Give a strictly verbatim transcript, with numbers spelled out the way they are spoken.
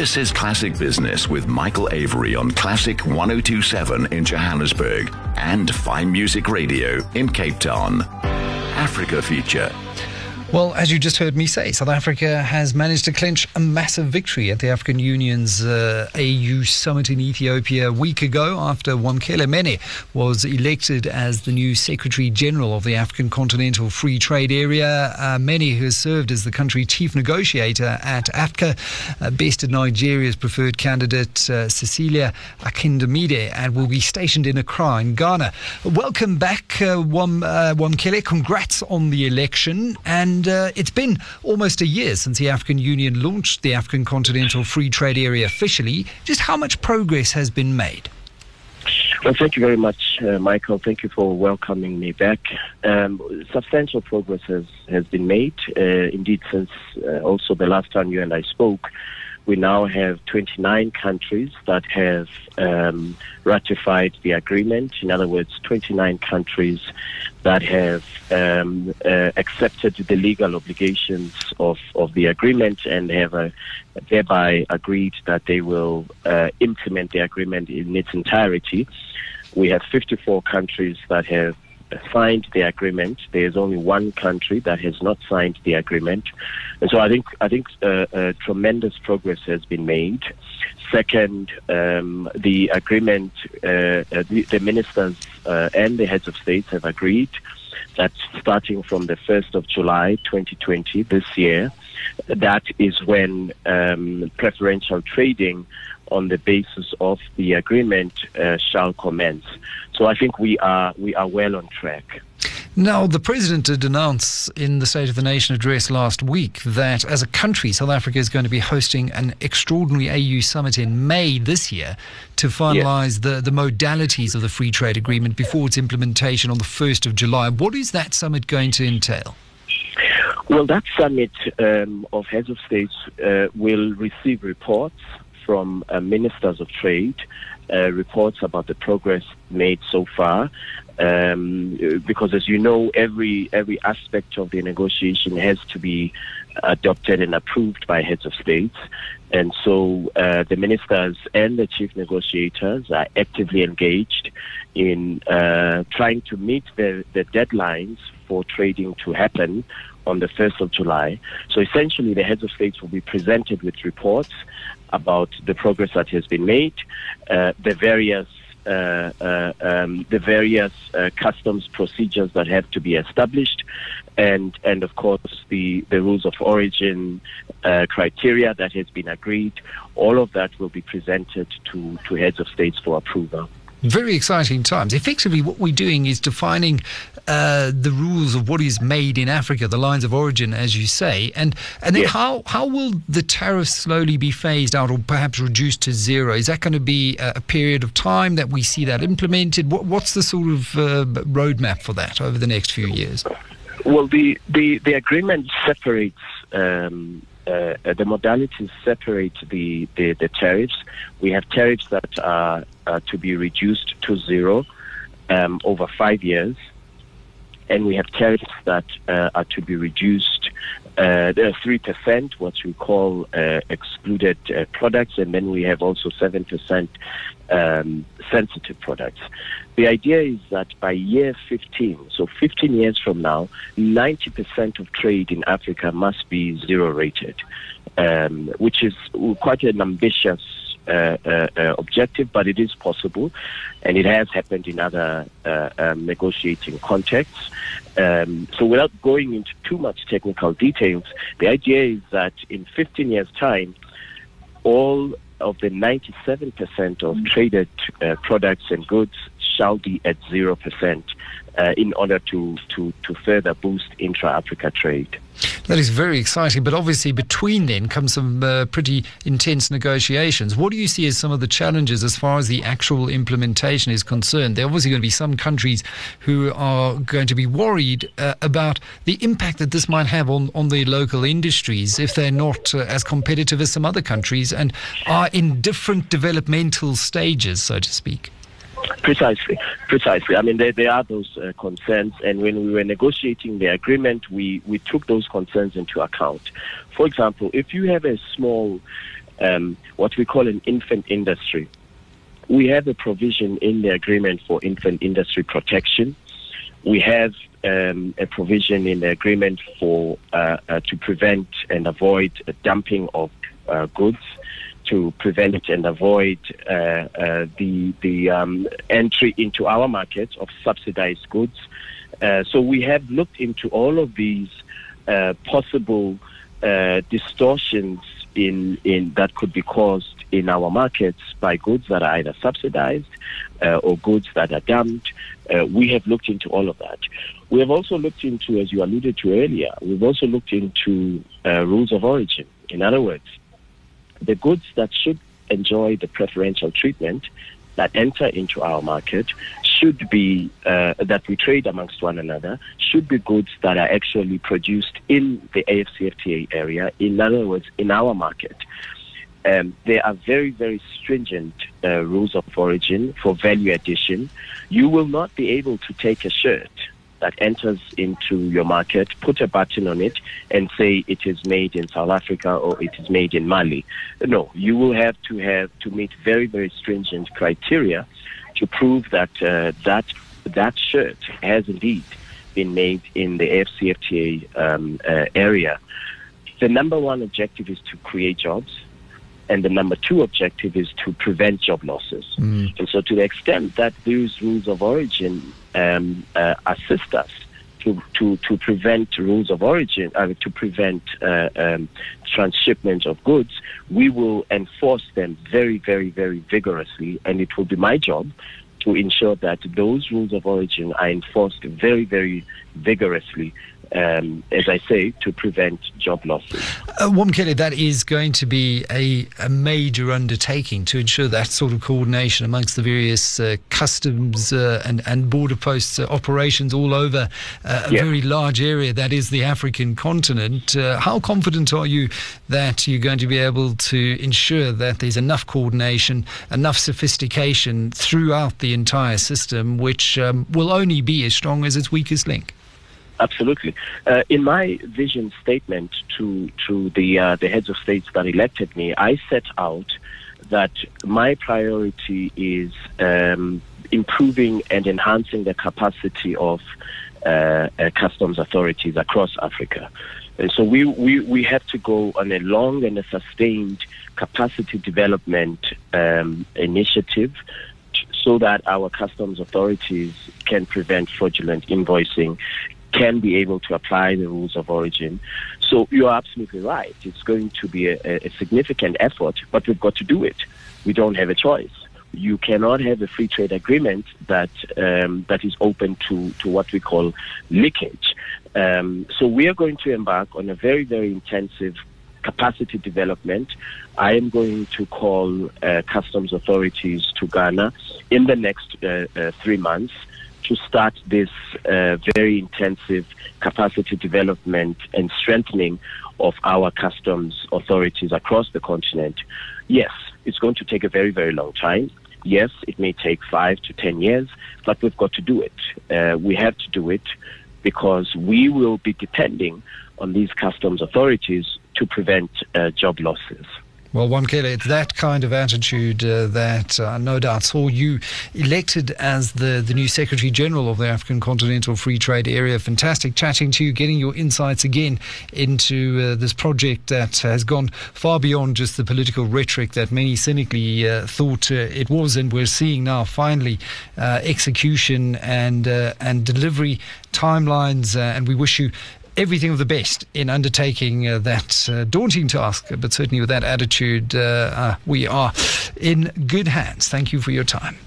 This is Classic Business with Michael Avery on Classic one oh two point seven in Johannesburg and Fine Music Radio in Cape Town. Africa feature. Well, as you just heard me say, South Africa has managed to clinch a massive victory at the African Union's uh, A U summit in Ethiopia a week ago after Wamkele Mene was elected as the new Secretary General of the African Continental Free Trade Area. Uh, Mene, who has served as the country chief negotiator at AFCA, uh, bested Nigeria's preferred candidate, uh, Cecilia Akindamide, and will be stationed in Accra in Ghana. Welcome back, uh, Wam, uh, Wamkele. Congrats on the election. And And uh, it's been almost a year since the African Union launched the African Continental Free Trade Area officially. Just how much progress has been made? Well, thank you very much, uh, Michael. Thank you for welcoming me back. Um, substantial progress has, has been made. Uh, indeed, since uh, also the last time you and I spoke, we now have twenty-nine countries that have um, ratified the agreement. In other words, twenty-nine countries that have um, uh, accepted the legal obligations of, of the agreement and have uh, thereby agreed that they will uh, implement the agreement in its entirety. We have fifty-four countries that have signed the agreement. There is only one country that has not signed the agreement, and so I think I think uh, uh, tremendous progress has been made. Second, um, the agreement, uh, uh, the, the ministers uh, and the heads of states have agreed that starting from the first of July twenty twenty, this year, that is when um, preferential trading on the basis of the agreement uh, shall commence. So I think we are we are well on track. Now, the President did announce in the State of the Nation address last week that as a country, South Africa is going to be hosting an extraordinary A U summit in May this year to finalise yes. the, the modalities of the free trade agreement before its implementation on the first of July. What is that summit going to entail? Well, that summit um, of heads of states uh, will receive reports from uh, ministers of trade, uh, reports about the progress made so far, um, because as you know, every every aspect of the negotiation has to be adopted and approved by heads of states. And so uh, the ministers and the chief negotiators are actively engaged in uh, trying to meet the, the deadlines for trading to happen on the first of July. So essentially, the heads of states will be presented with reports about the progress that has been made, uh, the various uh, uh, um, the various uh, customs procedures that have to be established, and and of course the, the rules of origin uh, criteria that has been agreed. All of that will be presented to, to heads of states for approval. Very exciting times. Effectively, what we're doing is defining uh, the rules of what is made in Africa, the lines of origin, as you say. And and then yes. how, how will the tariffs slowly be phased out or perhaps reduced to zero? Is that going to be a, a period of time that we see that implemented? What, what's the sort of uh, roadmap for that over the next few years? Well, the, the, the agreement separates... Um, Uh, the modalities separate the, the, the tariffs. We have tariffs that are uh, to be reduced to zero um, over five years, and we have tariffs that uh, are to be reduced uh, three percent, what we call uh, excluded uh, products, and then we have also seven percent um, sensitive products. The idea is that by year fifteen, so fifteen years from now, ninety percent of trade in Africa must be zero-rated, um, which is quite an ambitious uh, uh, uh, objective, but it is possible, and it has happened in other uh, um, negotiating contexts. Um, so without going into too much technical details, the idea is that in fifteen years' time, all of the ninety-seven percent of traded uh, products and goods shall be at zero percent uh, in order to, to, to further boost intra-Africa trade. That is very exciting, but obviously between then comes some uh, pretty intense negotiations. What do you see as some of the challenges as far as the actual implementation is concerned? There are obviously going to be some countries who are going to be worried uh, about the impact that this might have on, on the local industries if they're not uh, as competitive as some other countries and are in different developmental stages, so to speak. Precisely, precisely. I mean, there, there are those uh, concerns, and when we were negotiating the agreement, we, we took those concerns into account. For example, if you have a small um, what we call an infant industry. We have a provision in the agreement for infant industry protection. We have um, a provision in the agreement for uh, uh, to prevent and avoid a dumping of uh, goods, to prevent and avoid uh, uh, the the um, entry into our market of subsidized goods. Uh, so we have looked into all of these uh, possible uh, distortions in in that could be caused in our markets by goods that are either subsidized uh, or goods that are dumped. Uh, we have looked into all of that. We have also looked into, as you alluded to earlier, we've also looked into uh, rules of origin. In other words, the goods that should enjoy the preferential treatment that enter into our market should be, uh, that we trade amongst one another, should be goods that are actually produced in the A F C F T A area, in other words, in our market. Um, there are very, very stringent uh, rules of origin for value addition. You will not be able to take a shirt that enters into your market, put a button on it, and say it is made in South Africa or it is made in Mali. No, you will have to have to meet very, very stringent criteria to prove that uh, that that shirt has indeed been made in the A F C F T A um, uh, area. The number one objective is to create jobs, and the number two objective is to prevent job losses. Mm. And so to the extent that these rules of origin um, uh, assist us to, to, to prevent rules of origin, uh, to prevent uh, um, transshipment of goods, we will enforce them very, very, very vigorously. And it will be my job to ensure that those rules of origin are enforced very, very vigorously, um, as I say, to prevent job losses. Uh, Wamkele, that is going to be a, a major undertaking to ensure that sort of coordination amongst the various uh, customs uh, and, and border posts uh, operations all over uh, a yeah. very large area that is the African continent. Uh, how confident are you that you're going to be able to ensure that there's enough coordination, enough sophistication throughout the entire system, which um, will only be as strong as its weakest link? Absolutely. Uh, in my vision statement to to the uh, the heads of states that elected me, I set out that my priority is um, improving and enhancing the capacity of uh, uh, customs authorities across Africa. And so we, we, we have to go on a long and a sustained capacity development um, initiative so that our customs authorities can prevent fraudulent invoicing, can be able to apply the rules of origin. So you are absolutely right. It's going to be a, a significant effort, but we've got to do it. We don't have a choice. You cannot have a free trade agreement that um, that is open to, to what we call leakage. Um, so we are going to embark on a very, very intensive capacity development. I am going to call uh, customs authorities to Ghana in the next uh, uh, three months to start this uh, very intensive capacity development and strengthening of our customs authorities across the continent. Yes, it's going to take a very, very long time. Yes, it may take five to ten years, but we've got to do it. Uh, we have to do it because we will be depending on these customs authorities to prevent uh, job losses. Well, Wamkele, it's that kind of attitude uh, that uh, no doubt saw you elected as the, the new Secretary General of the African Continental Free Trade Area. Fantastic chatting to you, getting your insights again into uh, this project that has gone far beyond just the political rhetoric that many cynically uh, thought uh, it was. And we're seeing now finally uh, execution and, uh, and delivery timelines. Uh, and we wish you everything of the best in undertaking uh, that uh, daunting task, but certainly with that attitude, uh, uh, we are in good hands. Thank you for your time.